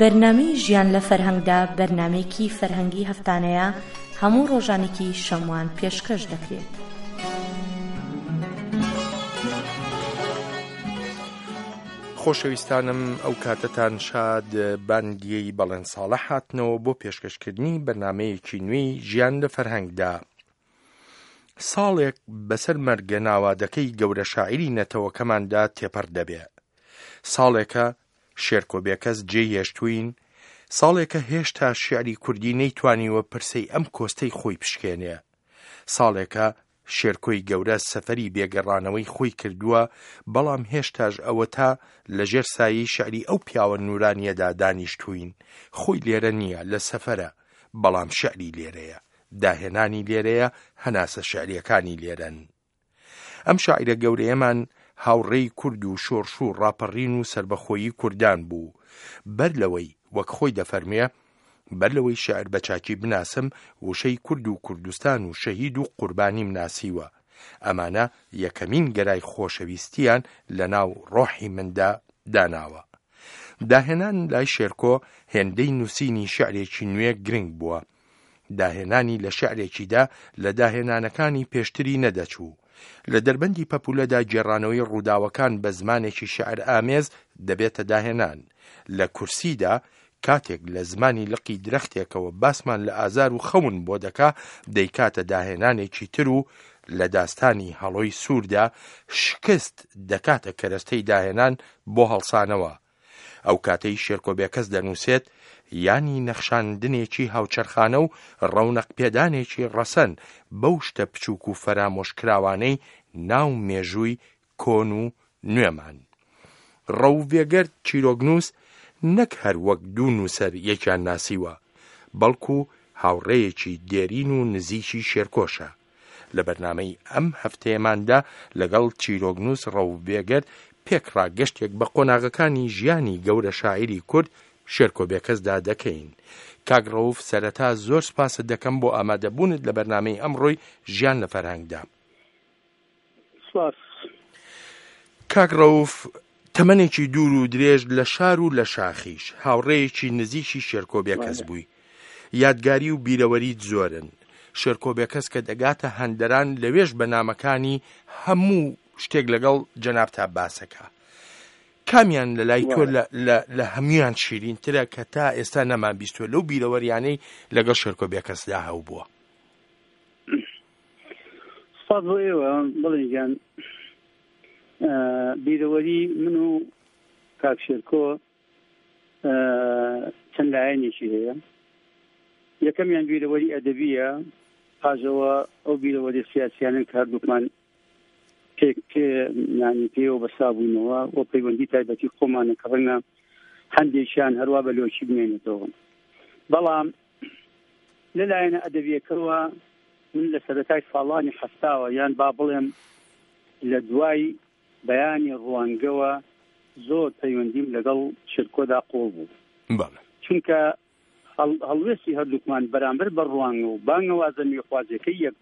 بەرنامەی ژیان لە فەرهەنگدا بەرنامەیەکی فەرهەنگی هەفتانەیە هەموو ڕۆژانێکی شەموان پێشکەش دەکرێت. خۆشەویستانم ئەو کاتتان شاد باندیەی بەڵێن ساڵە هاتنەوە بۆ پێشکەشکردنی بەرنامەیەکی نوێی ژیان لە فەرهەنگدا. ساڵێک بەسەر مەرگە ناوادەکەی گەورە شاعیری نەتەوەکەماندا تێپەڕ دەبێ. ساڵێکە شێرکۆبێکەس جێهێشتوین، ساڵێکە هێشتا شیعری کوردی نەیتوانیوە پرسەی ئەم کۆستەی خۆی پشکێنێ. ساڵێکە شێرکۆی گەورە سەفەری بێگەڕانەوەی خۆی کردووە، بەڵام هێشتاش ئەوە تا لەژێر سایەی شیعری ئەو پیاوە نورانیەدا دانیشتوین. خۆی لێرە نییە، لە سەفەرە، بەڵام شیعری لێرەیە، داهێنانی لێرەیە، هەناسە شیعریەکانی لێرەن. ئەم شاعیرە گەورەیەمان هاوڕێی کورد و شۆرش و ڕاپەڕین و سربەخۆیی کوردان بوو. بەر لەوەی وەک خۆی دەفەرمێ، بەر لەوەی شاعر بە چاکی بناسم، وشەی کورد و کوردستان و شەهید و قوربانیم ناسیوە. ئەمانە یەکەمین گەرای خۆشەویستیان لە ناو ڕۆحی مندا داناوە. داهێنان لای شێرکۆ هێندەی نووسینی شیعرێکی نوێ گرنگ بووە. داهێنانی لە شیعرێکیدا لە داهێنانەکانی پێشتری نەدەچوو. لە دەربەندی پەپولەدا گێڕانەوەی ڕووداوەکان بە زمانێکی شیعر ئامێز دەبێتە داهێنان. لە کورسیدا کاتێک لە زمانی لقی درەختێکەوە باسمان لە ئازار و خەون بۆ دەکا، دەیکاتە داهێنانێکی تر و لە داستانی هەڵۆی سووردا شکست دەکاتە کەرەستەی داهێنان بۆ هەڵسانەوە. ئەو کاتەی شێرکۆبێکەس دەنووسێت، یانی نەخشاندنێکی هاوچەرخانە و ڕەونەق پێدانێکی ڕەسەن بەو شتە بچووک و فەرامۆشکراوانەی ناو مێژووی کۆن و نوێمان. ڕەوڤێگەر چیرۆگنووس نەک هەر وەک دوو نووسەر یەکیان ناسیوە، بەڵکو هاوڕێیەکی دێرین و نزیکی شێرکۆشە. لە بەرنامەی ئەم هەفتەیەماندا لەگەڵ چیرۆگنووس ڕەوڤێگەر پێکڕا گەشتێک بە قۆناغەکانی ژیانی گەورە شاعیری کورد شێرکۆبێکەسدا دەکەین. کاک ڕەوف، سەرەتا زۆر سپاست دەکەم بۆ ئامادەبوونت لە بەرنامەی ئەمڕۆی ژیان لە فەرهەنگدا. کاک ڕەوف، تەمەنێکی دوور و درێژ لە شار و لە شاخیش هاوڕێیەکی نزیکی شێرکۆبێکەس بووی. یادگاری و بیرەوەریت زۆرن. شێرکۆبێکەس کە دەگاتە هەندەران لەوێش بەنامەکانی هەموو شتێک لەگەڵ جەناب تا باسەکە. کامیان لە لای تۆ لە هەمویان شیرینترە کە تا ئێستا نەمان بیستوە لەو بیرەوەریانەی لەگەڵ شێرکۆبێکەسدا هەو بووە؟ سپاس بۆ ئێوە. بڵێ گیان، بیرەوەری من و کاک شێرکۆ چەند لایەنێکی هەیە. یەکەمیان بیرەوەری ئەدەبیە، پاشەوە ئەو بیرەوەری سیاسیانن کە هەردووکمان پێوە بەسا بووینەوە بۆ پەیوەندی تایبەتی خۆمانە کە ڕەنگە هەندێکیان هەروە بە لۆکی بمێنێتەوە. بەڵام لەلایەنە ئەدەبیەکەوە من لە سەرەتای ساڵانی حەفتاوە، یان با بڵێم لە دوای بەیانی ڕوانگەوە، زۆر پەیوەندیم لەگەڵ شێرکۆدا قۆڵ بوو. چونکە هەڵوێستی هەردووکمان بەرامبەر بە ڕوانگە و بانگەوازە نوێخوازیەکەی یەک.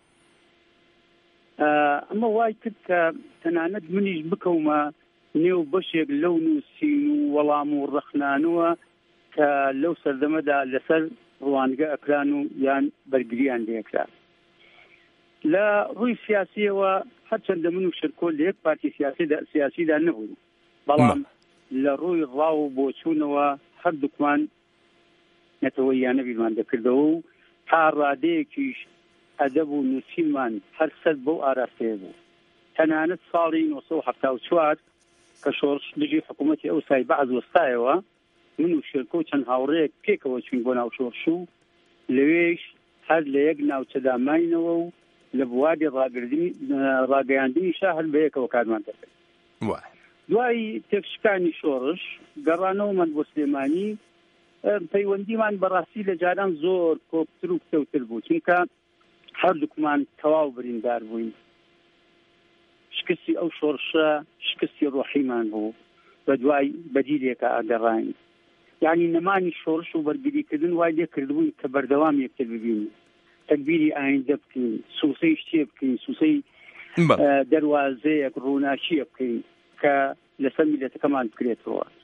ئەمە وای کرد کە تەنانەت منیش بکەومە نێو بەشێک لەو نووسین و وەڵام و ڕەخنانەوە کە لەو سەردەمەدا لەسەر ڕوانگە ئەکران و یان بەرگریان لێکرا. لە ڕووی سیاسیەوە هەرچەندە من و شێرکۆ لە یەک پارتی سیاسیدا نەبووین، بەڵام لە ڕووی ڕاو و بۆچوونەوە هەردووکمان نەتەوەییانە بیرمان دەکردەوە و تا ڕادەیەکیش ئەدەب و نووسینمان هەر سەر بەو ئاراستەیە بوو. تەنانەت ساڵی 1974 کە شۆرش دژی حکوومەتی ئەو سای بەعز وەستایەوە، من و شێرکۆ چەند هاوڕێیەک پێکەوە چوین بۆ ناو شۆرش و لەوێش هەر لە یەک ناوچەدا ماینەوە و لە بواری ڕاگەیاندنی شا هەر بەیەکەوە کارمان دەکرد. دوای تێکشکانی شۆرش گەڕانەوەمان بۆ سلێمانی، پەیوەندیمان بەڕاستی لە جاران زۆر کۆکتر و کتەوتر بوو، چونکە هەردووکمان تەواو بریندار بووین. شکستی ئەو شۆرشە شکستی ڕۆحیمان بوو، بە دوای بەدیلێکە ئاگەڕاین. یعنی نەمانی شۆرش و بەرگریکردن وای لێ کردبووین کە بەردەوام یەکتر ببین، تەکبیری ئایندە بکەین، سوسەی شتێ بکەین، سوسەی دەواازەیەک ڕووناچیە بکەین کە لەسەر میلەتەکەمان بکرێتەوە.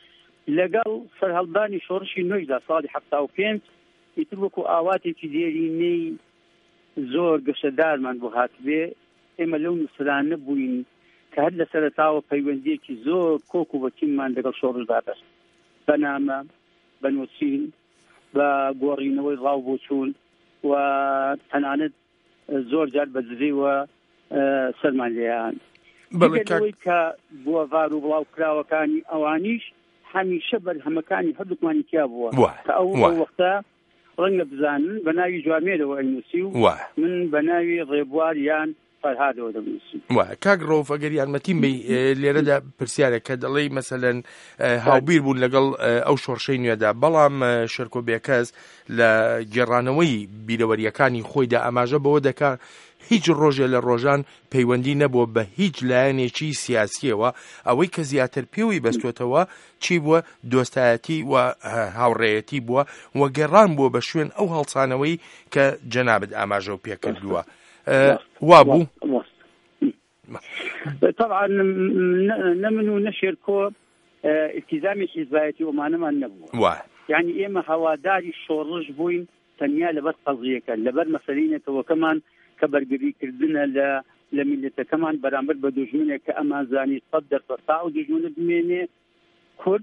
لەگەڵ سەرهەڵدانی شۆڕشی نوێژدا ساڵی 75 ئیتر وەکو ئاواتێکی دێرینەی زۆر گەشەدارمان بۆ هاتبێ ئێمە لەو نووسرانە بووین کە هەر لە سەرەتاوە پەیوەندیەکی زۆر کۆک و بەچینمان لەگەڵ شۆڕشدا بەست بە نامە بە نووسین بە گۆڕینەوەی ڕاو بۆ چوون و تەنانەت زۆر جار بە زرێوە سەرمان لێیان بەڵێ کە بووە ڤار و بڵاو کراوەکانی ئەوانیش هەمیشە بەرهەمەکانی هەردووکمانی تیا بووە کە ئەو وەختە ڕەنگە بزانن بە ناوی جوامێرەوە ئەنووسی و من بە ناوی ڕێبوار یان فەرهادەوە دەنووسی. کاک ڕۆف ئەگەر یارمەتیم بی لێرەدا پرسیارە کە دەڵێی مەسەلەن هاوبیر بوون لەگەڵ ئەو شۆڕشەی نوێدا بەڵام شێرکۆ بێکەس لە گێڕانەوەی بیرەوەریەکانی خۆیدا ئاماژە بەوە دەکا هیچ ڕۆژێ لە ڕۆژان پەیوەندی نەبووە بە هیچ لایەنێکی سیاسیەوە ئەوەی کە زیاتر پێوەی بەستوێتەوە چی بووە دۆستایەتی و هاوڕێیەتی بووە و گەڕان بووە بە شوێن ئەو هەڵسانەوەی کە جەنابەت ئاماژە و پێکردووە وابوو طبعا نمن و نەشێرکۆ التزامی حیزبایەتی ئەمانەمان نەبووە یعنی ئێمە هەواداری شۆڕش بووین تەنیا لەبەر قەزیەکە لەبەر مەسەلەینەتەوەکەمان کە بەرگریکردنە لە میلەتەکەمان بەرامبەر بە دوژمنێک کە ئەمان زانی 100% و دوژمنە بمێنێ کورد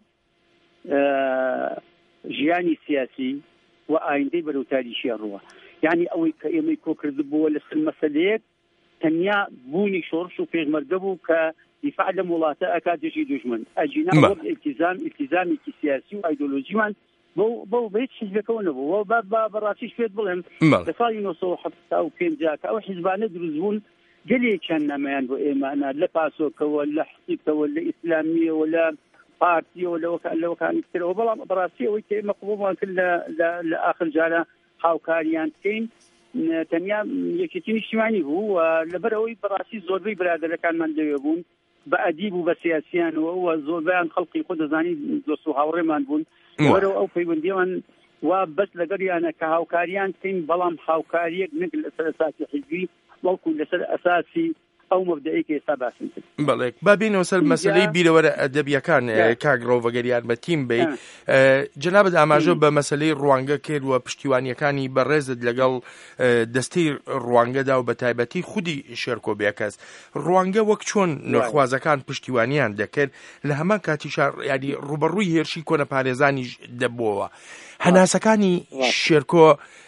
ژیانی سیاسی و ئایندەی بەرەوتاریشی ڕووە یعنی ئەوەی کە ئێمەی کۆکرد بووە لەسەر مەسەلەیەک تەنیا بوونی شۆڕش و پێشمەرگە بوو کە دیفاع لە وڵاتە ئەکات دژی دوژمن ئەجینا التزامێکی سیاسی و ئایدۆلۆژیمان بۆ هیچ حیزبەکەەوە نەبوو بەڕاستیش پێت بڵێم لە ساڵی 1975 کە ئەو حیزبانە دروست بوون گەلێکیان نامەیان بۆ ئێمانە لە پاسۆکەوە لە حزبەوە لە ئیسلامیەوە لە پارتیەوە لەوەکانی ترەوە بەڵام بەڕاستی ئەوەی کە ئێمە قبوڵمان کرد لە ئاخر جارە هاوکاریان بکەین تەنیا یەکێتی نیشتیمانی بوو و لەبەرەوەی بەڕاستی زۆربەی برادەرەکانمان لەوێ بوون بە ئەدیب و بە سیاسیانەوە و زۆربیان خەڵقی خۆ دەزانی دۆست و هاوڕێمان بوون وەرەوە ئەو پەیوەندیەوان وا بەس لەگەڵیانە کە هاوکاریان بکەین بەڵام هاوکاریەک نەک لەسەر ئەساسی حیزبی بەڵکو لەسەر ئەساسی ئەو مەبدەئەی کە ئێستا باسم کرد. بەڵێ با بینەوە سەر مەسەلەی بیرەوەرە ئەدەبیەکان کاک ڕۆف ئەگەر یارمەتیم بی جەنابەت ئاماژە بە مەسەلەی ڕوانگە کرد و پشتیوانیەکانی بەڕێزت لەگەڵ دەستەی ڕوانگەدا و بە تایبەتی خودی شێرکۆ بێکەس ڕوانگە وەک چۆن نەخوازەکان پشتیوانیان دەکرد لە هەمان کاتیشار ینی ڕوبەڕووی هێرشی کۆنە پارێزانی دەبووەوە هەناسەکانی شێرکۆ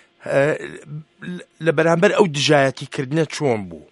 لە بەرامبەر ئەو دژایەتیکردنە چۆن بوو؟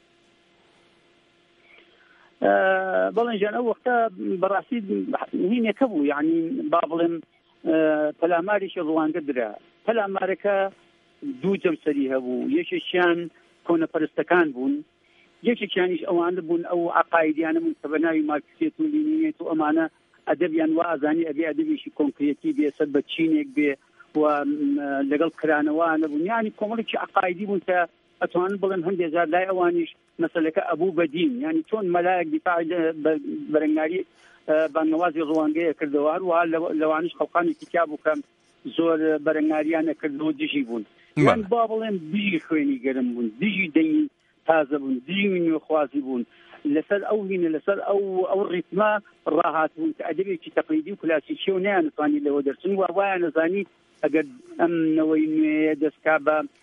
بەڵێن ژیان ئەو وەختە بەڕاستی هینێکە بوو یعنی با بڵێم پەلامارێکی ڕوانگە درا پەلامارەکە دوو جەمسەری هەبوو یەکێکیان کۆنەپەرستەکان بوون یەکێکیانیش ئەوانە بوون ئەو عقایدیانە بوون کە بە ناوی مارکسیەت و لینیێت و ئەمانە ئەدەبیان وا ئازانی ئەبێ ئەدەبێکی کۆنکرێتی بێ سەر بە چینێک بێ و لەگەڵ کرانەوانە بوون یعنی کۆمەڵێکی عقایدی بوون کە ئەتوانن بڵێن هەندێک جار لای ئەوانیش مەسەلەکە ئەبوو بەدین یعنی چۆن مەلایەک دیفاع بەرەنگاری بانگەوازی ڕوانگەیە کردەوە هەروەها لەوانش خەڵقانی تیا بوو کە زۆر بەرەنگاریانە کردەوە دژی بوون یان با بڵێن دژی خوێنی گەرم بوون دژی دەنگی تازە بوون دژی نوێخوازی بوون لەسەر ئەو هینە لەسەر ئەو ڕیتمە ڕاهات بوون کە ئەدەبێکی تەقلیدی و کلاسیکی و نەیانتوانی لەوە دەرچن و وایان نەزانی ئەگەر ئەمنەوەی نوێ دەستکا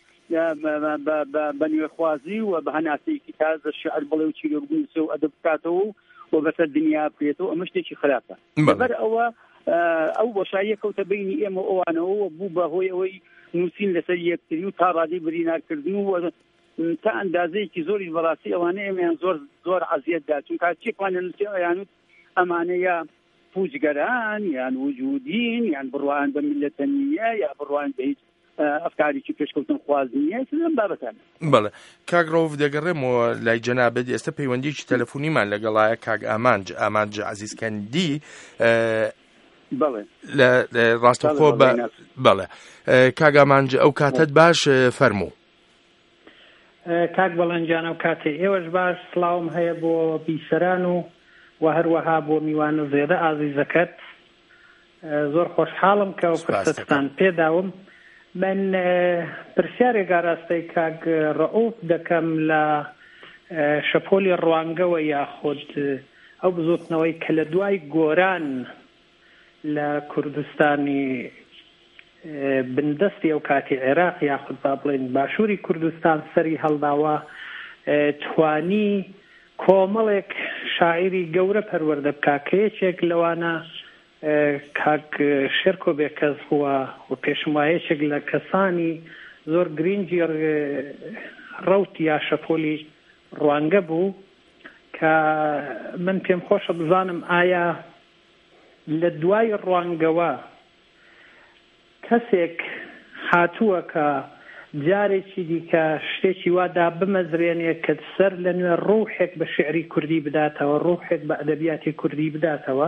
بە نوێخوازی و بە هەناسەیەکی تازە شعر بڵێ و چیرۆکبوونسە و ئەدەب بکاتەوە و بەسەر دنیا بکرێتەوە ئەمە شتێکی خراپە لەبەر ئەوە ئەو بۆشاییە کەوتە بینی ئێمە ئەوانەوە بوو بە هۆی ئەوەی نووسین لەسەر یەکتری و تا ڕادەی برینارکردن و تا ئەندازەیەکی زۆری بەڕاستی ئەوانە ئێمەیان زۆر عەزیەتدا چونکە چێکوانە نووسی ئەیانوت ئەمانە یا پوچگەران یان وجودین یان بڕوان بە میلەتەنیە یا بڕوان بە هیچ ئەفکارێکی پێشکەوتن خوازنیە لەم بابەتانە. بەڵێ کاک ڕۆف دەگەڕێمەوە لای جەنابەت ئێستا پەیوەندیی تەلەفۆنیمان لەگەڵایە کاک ئامانج عەزیزکەندی بەڵێ لە ڕاستەوخۆ بەڵێ کاک ئامانج ئەو کاتت باش فەرموو. کاک بەڵەنجان ئەو کاتێ ئێوەش باش سڵاوم هەیە بۆ بیسەران و هەروەها بۆ میوانە زێدە ئازیزەکەت زۆر خۆشحاڵم کە ئەو فرسەتتان پێداوم. من پرسیارێک ئاراستەی کاک ڕەئوف دەکەم لە شەپۆلی ڕوانگەوە یاخود ئەو بزوتنەوەی کە لە دوای گۆران لە کوردستانی بندستی ئەو کاتی عێراق یاخود با بڵێن باشووری کوردستان سەری هەڵداوە توانی کۆمەڵێک شاعیری گەورە پەروەردە بکا کە یەکێک لەوانە کاک شێرکۆ بێکەس بووە و پێشم وایە یەکێک لە کەسانی زۆر گرنگی ڕەوت یا شەپۆلی ڕوانگە بوو کە من پێم خۆشە بزانم ئایا لە دوای ڕوانگەوە کەسێک هاتووە کە جارێکی دیکە شتێکی وادا بمەزرێنێ کە سەر لە نوێ ڕوحێک بە شعری کوردی بداتەوە ڕوحێک بە ئەدەبیاتی کوردی بداتەوە.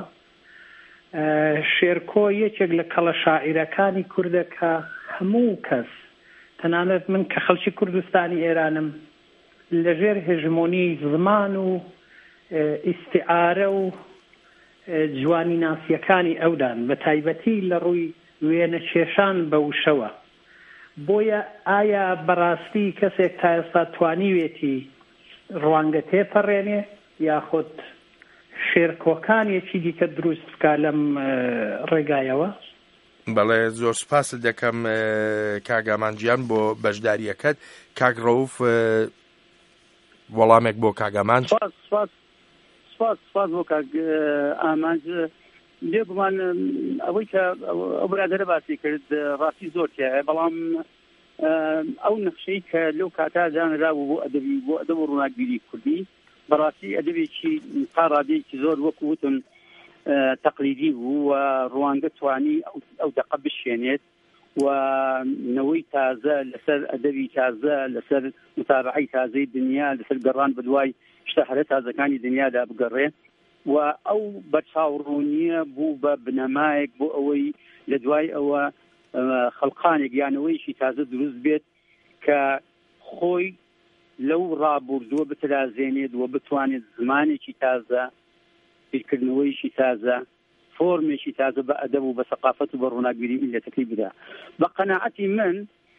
شێرکۆ یەکێک لە کەڵە شاعیرەکانی کوردە کە هەموو کەس تەنانەت من کە خەڵکی کوردستانی ئێرانم لەژێر هێژمۆنی زمان و ئیستیعارە و جوانی ناسیەکانی ئەودان بە تایبەتی لە ڕووی وێنە کێشان بە وشەوە. بۆیە ئایا بەڕاستی کەسێک تا ئێستا توانیوێتی ڕوانگە تێپەڕێنێ یاخود شێرکۆکانێکی دیکە دروست بکە لەم ڕێگایەوە؟ بەڵێ زۆر سوپاست دەکەم کاگامانجیان بۆ بەشداریەکەت. کاک ڕەوف وەڵامێک بۆ کاگامان. سپاس بۆ کاک ئامانج. لێ گومان ئەوەی کە ئەو برادەرە باسی کرد ڕاستی زۆر تایە، بەڵام ئەو نەخشەی کە لەو کاتا دانرابوو بۆ ئەدەبی بۆ ئەدەب و ڕووناکبیری کوردی بەڕاستی ئەدەبێکی تا ڕادەیەکی زۆر وەکو وتم تەقلیدی بوو و ڕوانگە توانی ئەو دەقە بشێنێت و نەوەی تازە لەسەر ئەدەبی تازە لەسەر متابعەی تازەی دنیا لەسەر گەڕان بەدوای شتە هەرە تازەکانی دنیادا بگەڕێ و ئەو بەچاوڕوونیە بوو بە بنەمایەک بۆ ئەوەی لە دوای ئەوە خەڵقانێک یانەوەیشی تازە دروست بێت کە خۆی لەو ڕابوردووە بترازێنێت و بتوانێت زمانێکی تازە، بیرکردنەوەیشی تازە، فۆرمێکی تازە بە ئەدەب و بە سەقافەت و بە ڕووناکبیری میلەتەکەی بدا. بە قەناعەتی من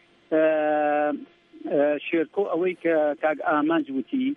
شێرکۆ ئەوەی کە کاک ئامانج وتی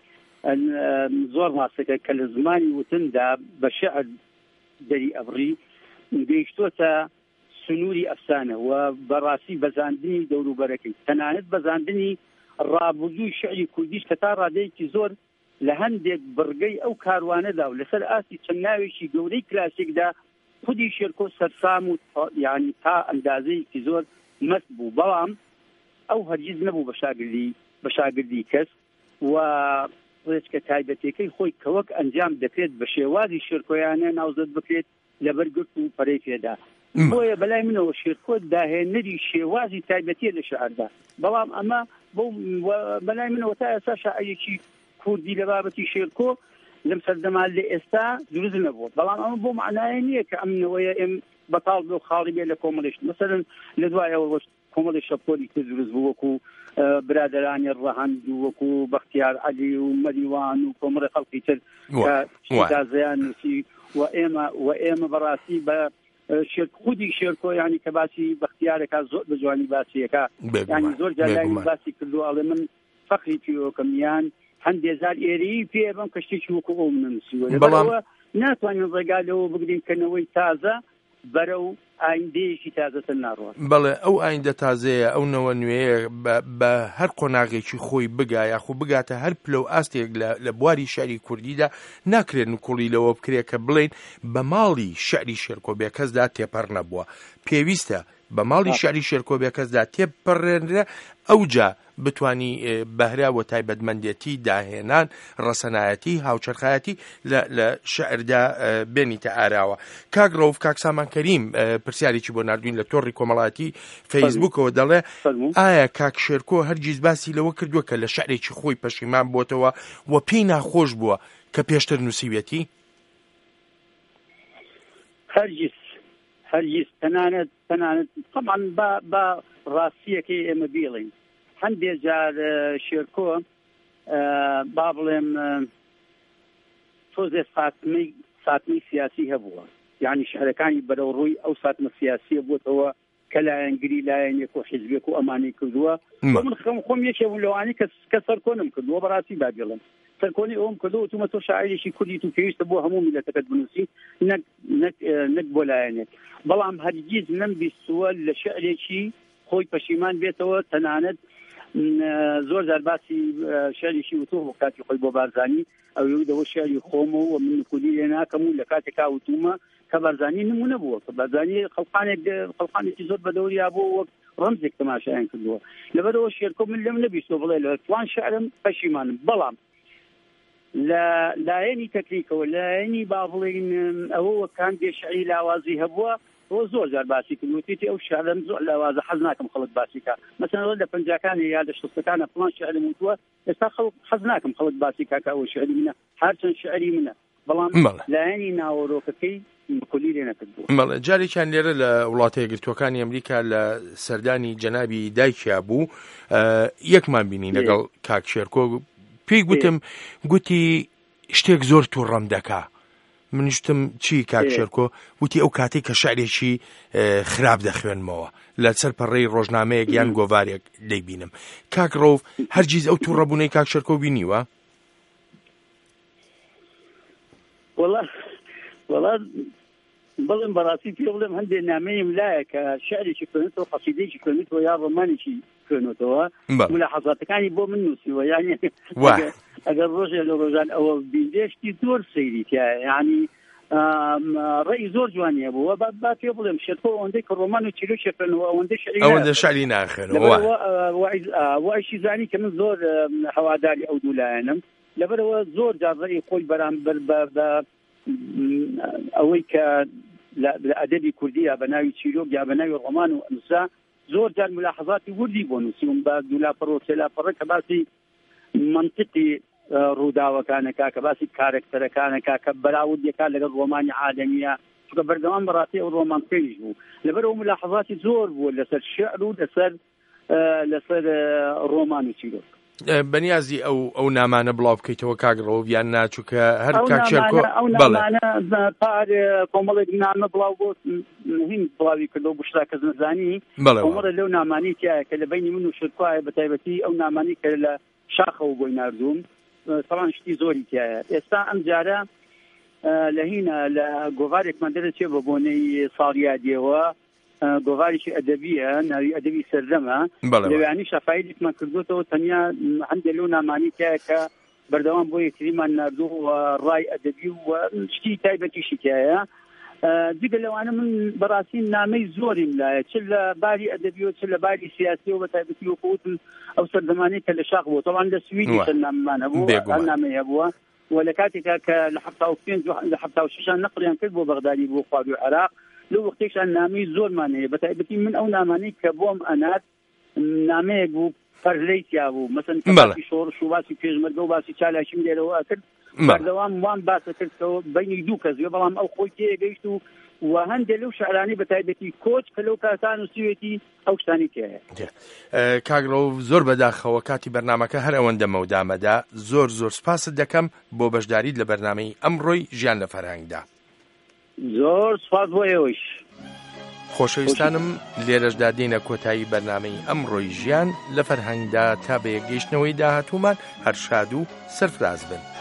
زۆر ڕاستەکە کە لە زمانی وتندا بە شعر دەری ئەبڕی گەیشتۆتە سنووری ئەفسانە و بەڕاستی بەزاندنی دەوروبەرەکەی، تەنانەت بەزاندنی ڕابردووی شعری کوردیش کە تا ڕادەیەکی زۆر لە هەندێک بڕگەی ئەو کاروانەدا و لەسەر ئاستی چەند ناوێکی گەورەی کلاسیکدا خودی شێرکۆ سەرسام و یعنی تا ئەندازەیەکی زۆر مەست بوو، بەڵام ئەو هەرگیز نەبوو بە شاگردی کەس و ڕێچکە تایبەتەکەی خۆی کە وەک ئەنجام دەکرێت بە شێوازی شێرکۆیانە ناوزەت بکرێت لەبەر گرت و پەرەی پێدا. بۆیە بەلای منەوە شێرکۆ داهێنەری شێوازی تایبەتیە لە شعردا، بەڵام ئەمە بۆ بەلای منەوە تا ئێستا شاعیرێکی کوردی لە بابەتی شێرکۆ لەم سەردەمان لە ئێستا دروست نەبووە، بەڵام ئەمە بۆ معنایە نییە کە ئەمنەوەیە ئێم بەتاڵ بێ و خاڵی بێ لە کۆمەڵێشت. مەسەرەن لە دوایەوە کۆمەڵی شەپۆلی کرد دروست بوو وەکو برادرانی ڕەهەند و وەکو بەختیار عەلی و مەریوان و کۆمەڵی خەڵکی تر کە شیرازەیان نووسی و ئێمە بەڕاستی بە خودی شێرکۆ ینی کە باسی بەختیارێکا زۆر بە جوانی باسیەکە ینی زۆر جالای باسی کردو ئەڵێ من فەخری پیرۆکەم یان هەندێزار ئێرەی پێ بەم کە شتێکی وەکو ئەو منووسیوە، لەبەرەوە ناتوانین ڕێگا لەوە بگرین کەنەوەی تازە بەرەو ئایندەیەکی تازەتر ناڕوە. بەڵێ ئەو ئایندە تازەیە، ئەو نەوە نوێیە بە هەر قۆناغێکی خۆی بگایە خو بگاتە هەر پلە و ئاستێک لە بواری شعری کوردیدا ناکرێن و کوڵی لەوە بکرێ کە بڵێن بە ماڵی شعری شێرکۆ بێکەسدا تێپەڕ نەبووە. پێویستە بە ماڵی شعری شێرکۆ بێکەسدا تێپەڕێنرە ئەوجا بتوانی بەهرا و تایبەتمەندێتی داهێنان ڕەسەنایەتی هاوچەرخایەتی لە شعردا بێنیتە ئاراوە. کاک ڕەوف، کاک سامان کەریم پرسیارێکی بۆ نردوین لە تۆڕی کۆمەڵایەتی فەیسبووکەوە دەڵێ ئایا کاک شێرکۆ هەرگیز باسی لەوە کردووە کە لە شعرێکی خۆی پەشیمان بۆتەوە و پێی ناخۆش بووە کە پێشتر نووسیوێتی؟ هەرگیز تەنانەت طبعاً بە ڕاستیەکەی ئێمە بیڵین هەندێک جار شێرکۆ با بڵێم تۆزێ ساتمەی سیاسی هەبووە، یعنی شعرەکانی بەرەو ڕووی ئەو ساتمە سیاسیە بووتەوە کە لایەنگری لایەنێک و حیزبێک و ئەمانی کردووە. من خۆم یەکێ بوو لەوانی کە سەرکۆنم کردووە بەڕاستی با بڵێم سەرکۆنی ئەوم کردەوە تومە تۆ شاعیرێکی کوردی و پێویستە بۆ هەموو میلەتەکەت بنووسی نەک بۆ لایەنێک بەڵام هەرگیز نەمبیستووە لە شعرێکی خۆی پەشیمان بێتەوە تەنانەت زۆر جار باسی شعرێکی وتۆ کاتی خۆی بۆ بارزانی ئەو یودەوە شعری خۆمەوە و من کوردی لێ ناکەم و لە کاتێکا وتومە کە بارزانی نمونە بووە کە بارزانی خەڵقانێکی زۆر بەدەوریا بوو وەک ڕەمزێک تەماشایان کردووە لەبەرەوە شێرکۆ من لەم نەبیستەوە بڵێ لە فڵان شعرم پەشیمانم بەڵام لە لایەنی تەکنیکەوە لایەنی با بڵێن ئەوە کان دێ شعری لاوازی هەبووە ئەوە زۆر جار باسی کردوتی ئەو شعرم زۆر لاوازە حەز ناکەم خەڵک باسی کە مەسەڵەن لە پەنجاکانی یا لە شەستەکانە فڵان شعرم وتووە ئێستا حەز ناکەم خەڵک باسی کاکە ئەوە شعری منە هەرچەند شعری منە بەڵام لایەنی ناوەڕۆکەکەی کولی لێ نەکردووە. جارێکیان لێرە لە وڵاتە یەکگرتووەکانی ئەمریکا لە سەردانی جەنابی دایکیا بوو یەکمان بینی لەگەڵ کاک شێرکۆ پێی گوتم گوتی شتێک زۆر تووڕەم دەکا منیشتم چی کاک شێرکۆ وتی ئەو کاتێک کە شعرێکی خراپ دەخوێنمەوە لەسەر پەڕەی ڕۆژنامەیەک یان گۆڤارێک دەیبینم کاک ڕۆڤ هەرگیز ئەو تووڕەبوونەی کاک شێرکۆ بینیوە؟ وەڵا بەڵێم بەڕاستی پێ بڵێم هەندێک نامەیم لایە کە شعرێکی خوێنێتەوە قەسیدەیەکی خوێنێتەوە یا ڕۆمانێکی خوێنێتەوە ملاحەزاتەکانی بۆ من نووسیوە یعنی ئەگەر ڕۆژێ لە ڕۆژان ئەوە بیندێشتی زۆر سەیری تایە یعنی ڕێی زۆر جوانیە بووە با پێ بڵێم شێرکۆ ئەوەندەی کە ڕۆمان و چیرۆکی خوێنەوە ئەوەندە شعری ناخوێنەوە وایشی زانی کە من زۆر هەواداری ئەو دوو لایەنم لەبەرەوە زۆر جار ڕێی خۆی بەرامبەر بە ئەوەی کە لە ئەدەبی کوردی یا بە ناوی چیرۆک یا بە ناوی ڕۆمان و ئەنووسا زۆر جار ملاحەزاتی وردی بۆ نووسیوم بە دوولاپەڕ و سێلاپەڕە کە باسی منطقی ڕووداوەکانەکە کە باسی کارکتەرەکانەکە کە بەراوردیەکە لەگەڵ ڕۆمانی عالەمیە چونکە بەردەوام بەڕاستی ئەو ڕۆمان پێش بوو لەبەرەوە ملاحەزاتی زۆر بوو لەسەر شعر و لەسەر ڕۆمان و چیرۆک. بەنیازی ئەو نامانە بڵاو بکەیتەوە کاگڕۆ یان ناچووکە هەر کاک شێرکۆ پار کۆمەڵێک نامە بڵاو بۆ هین بڵاوی کردەوە بشرا کەس نەزانی کۆمەڵە لەو نامانی تایە کە لە بینی من و شێرکۆیە بەتایبەتی ئەو نامانی کە لە شاخەوە بۆی ناردووم سەڵان شتی زۆری تایە ئێستا ئەم جارە لە هینە لە گۆڤارێکمان دەرەچێ بە بۆنەی ساڵیادیەوە گۆڤارێکی ئەدەبیە ناوی ئەدەبی سەردەمە لەوێنی شەفایدێکمان کردوتەوە تەنیا هەندێک لەو نامانی تایە کە بەردەوام بۆ یەکتریمان ناردوو و ڕای ئەدەبی و شتی تایبەتیشی تایە دیگە لەوانە من بەڕاستی نامەی زۆریم لایە چ لە باری ئەدەبیەوە چ لە باری سیاسیەوە بە تایبەتی وەکوتن ئەو سەردەمانەی کە لە شاخ بووە تەوان لە سویدی چەند ناممان هەبوو ئەم نامەیە بووە و لە کاتێکا کە لە 76 نەقلیان کرد بۆ بەغدادی بۆ خواردی و عێراق لەو وەختێکشان نامەی زۆرمان هەیە بە تایبەتی من ئەو نامانەی کە بۆم ئەنات نامەیەک بوو پەرلەی تیا بوو مەسەن باسی شۆڕش و باسی پێشمەرگە و باسی چالاشیم لێرەوە کرد بەردەوام وان باسە کردەوە بینی دوو کەسوێ بەڵام ئەو خۆی تێگەیشت و هەندێک لەو شعرانی بە تایبەتی کۆچ کە لەو کاتان و سوێتی ئەو شتانی تایە. کاگڕۆ زۆر بەداخەوە کاتی بەرنامەکە هەر ئەوەندە مەودامەدا زۆر سپاست دەکەم بۆ بەشداریت لە بەرنامەی ئەمڕۆی ژیان لە فەرهەنگدا. زۆر سپاس بۆ ئێوەش. خۆشەویستانم لێرەشدا دێنە کۆتایی بەرنامەی ئەمڕۆی ژیان لە فەرهەنگدا تا بە یەکگەیشتنەوەی داهاتوومان هەر شاد و سەرفراز بن.